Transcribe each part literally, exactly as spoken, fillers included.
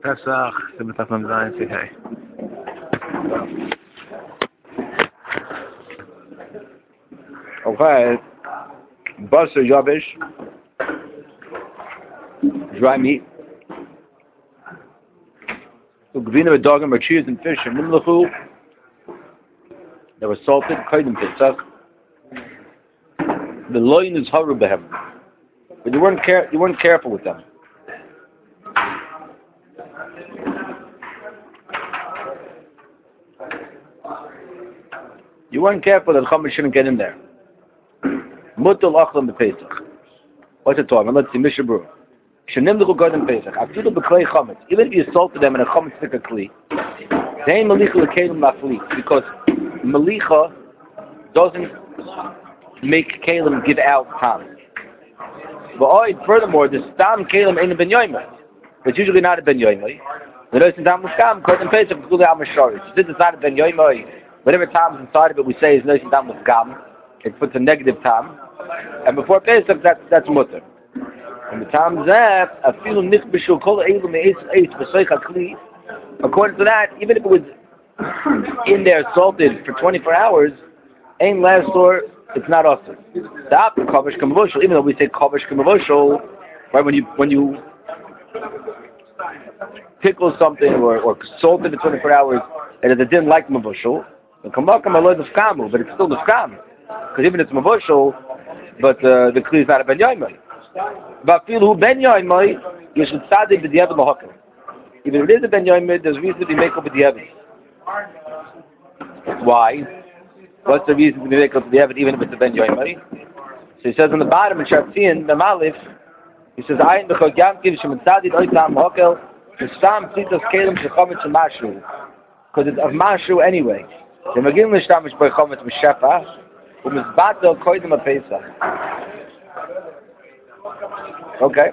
Pesach, Simchat Mem Zayin, say hey. Okay, Basar Yabish, dry meat. So Gvina with dog and cheese and fish and Nimlachu, they were salted, Kaidim Pesach. The loin is haru behem, but you weren't care you weren't careful with them. You weren't careful that chametz shouldn't get in there. Mutal achlam bepesach. What's it talking? Let's see. Mishabru. Shenim lechu garden pesach. Afilu beklei chametz. Even if you salted them in a chametz stick of kli, they ain't malicha lekelim lafli, because malicha doesn't make kelim give out tam. But furthermore, the stam kelim ain't a ben yoimah. It's usually not a ben yoimah. The notion tam muskam garden pesach is good al masharish. Since it's not a ben yoimah, whatever tam's inside of it, we say is notion tam muskam. It puts a negative tam, and before pesach, that's that's mutter. And the tam zeh afilu nichbishu kol eilu me'es eis b'soich hakli. According to that, even if it was in there salted for twenty-four hours, ain't last or it's not awesome. Stop the kavish kamavoshel. Even though we say kavish kamavoshel, right? When you when you pickle something or or salt it for twenty-four hours, and it didn't like mavoshel, the kamakam aloy nefkamu, but it's still nefkam, because even it's mavoshel, but uh, the kli is not a ben yoimai. But feel who ben yoimai, you should tzaddik b'diavad lahakim. Even if it is a ben yoimai, there's reason to be make up b'diavad. Why? What's the reason to be make up b'diavad even if it's a ben yoimai? So he says on the bottom in Shatzian, the Malif, he says, "Ayin b'chol yamkiv shemitzadik oitam hakel v'stam tzitos kelim shechametz shemashu," because it's of mashu anyway. The magim l'shtamish by chametz m'shefa u'mizbatel koidim ha'pesach. Okay.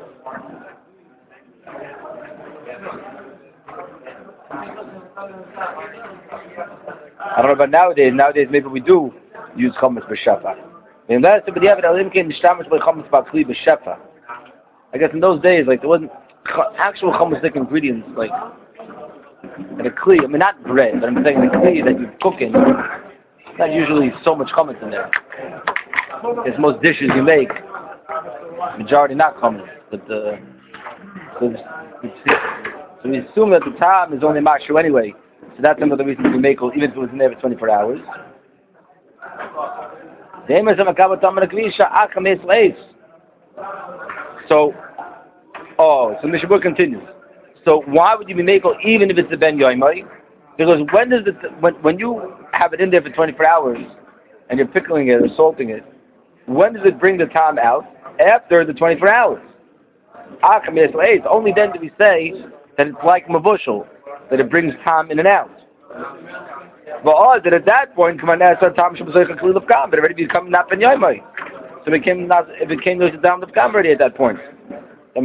I don't know about nowadays. Nowadays, maybe we do use chametz b'shefa. Unless the b'diavad alim came l'shtamish by chametz b'kli b'shefa. I guess in those days, like there wasn't actual chametz ingredients like in a kli. I mean, not bread, but I'm saying the kli that you cook in. Not usually so much chametz in there. Because most dishes you make, majority not chametz, but uh, so, so we assume that the time is only mashu anyway. So that's another reason we make even if it was in there for twenty-four hours. So, oh, so Mishabur continues. So why would you be makel even if it's a ben yoimai? Because when does it when when you have it in there for twenty-four hours and you're pickling it or salting it, when does it bring the time out? After the twenty-four hours. Only then do we say that it's like mavushal, that it brings time in and out. But oh, that at that point, come on, now time should be but it already become not ben yoimai. So it became not it became those down the kam already at that point. So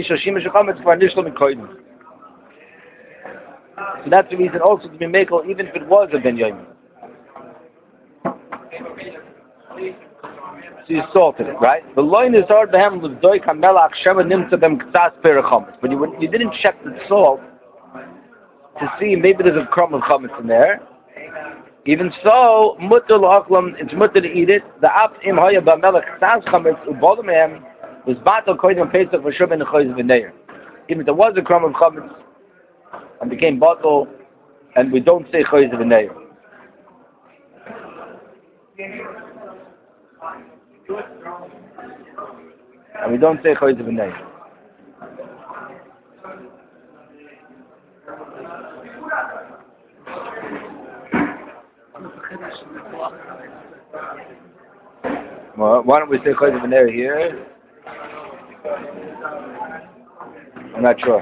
that's the reason also to be makel even if it was a ben yoimai. So you salted it, right? The loin is hard behem with doik hamelach shema nimtza bem k'tzas perachametz. But you you didn't check the salt to see maybe there's a crumb of chametz in there. Even so, mutter l'achlam, it's mutter to eat it. The af im haya b'melach k'tzas chametz u'bodamehem was batal koidim pesach v'shur ben choyz v'neir. Even if there was a crumb of chametz and became batal, and we don't say choyz v'neir. And we don't say choyz v'neir. Well, why don't we say choyz v'neir here? I'm not sure.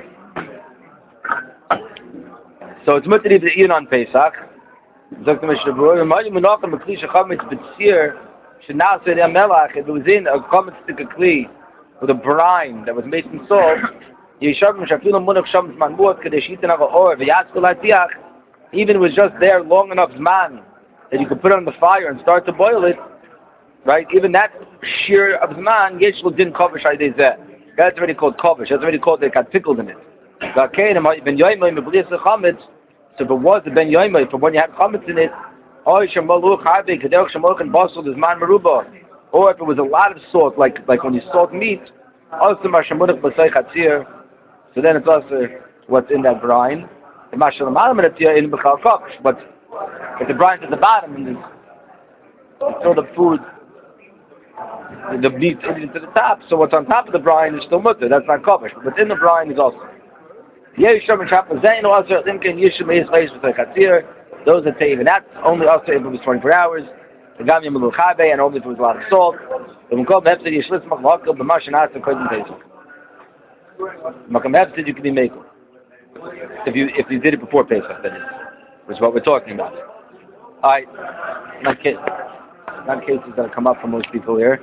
So it's mutter to eat on Pesach. Sagt the Mishnah Berurah, "Ma'alim menachem b'kli shechametz b'tzir shenaseh melach." If it was in a chametz stick of kli with a brine that was made from salt, yeshavim shafilu munach shametz manmuot kadei shiten ava or v'yatzku la'tiach. Even if it was just there long enough zman that you could put it on the fire and start to boil it, right? Even that shear of zman, yeshlo din kovish aydei zeh. That's already called kovish. That's already called they got pickled in it. V'akein ben yoymay meblis chametz. So if it was the ben yoymay, for when you had chametz in it, oy shemaluch harbe kaderch shemaluch and basel is man meruba. Or if it was a lot of salt, like like when you salt meat, also mashamuch b'say chatzir. So then it's also what's in that brine. The mashal malam in b'chal kosh, but if the brine's at the bottom and there's still the food, the meat into the top, so what's on top of the brine is still mutter. That's not kosh, but what's in the brine is also. Yeshua and Shapa Zayin also Limkin Yeshua is place with the Chatzir. Those that say even that's only also if it was twenty-four hours. The Gamya Melu Chabe and only if it was a lot of salt. The Mukam Hefsid Yeshlis Machmakal B'Mashin Asa Kodim Pesach. Mukam Hefsid you can be making if you if you did it before Pesach. That is, which is what we're talking about. All right, not case, not cases that come up for most people here.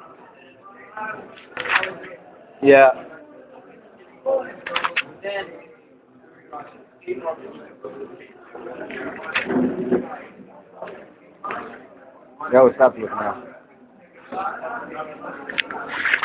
Yeah. Yeah, we'll stop here for now.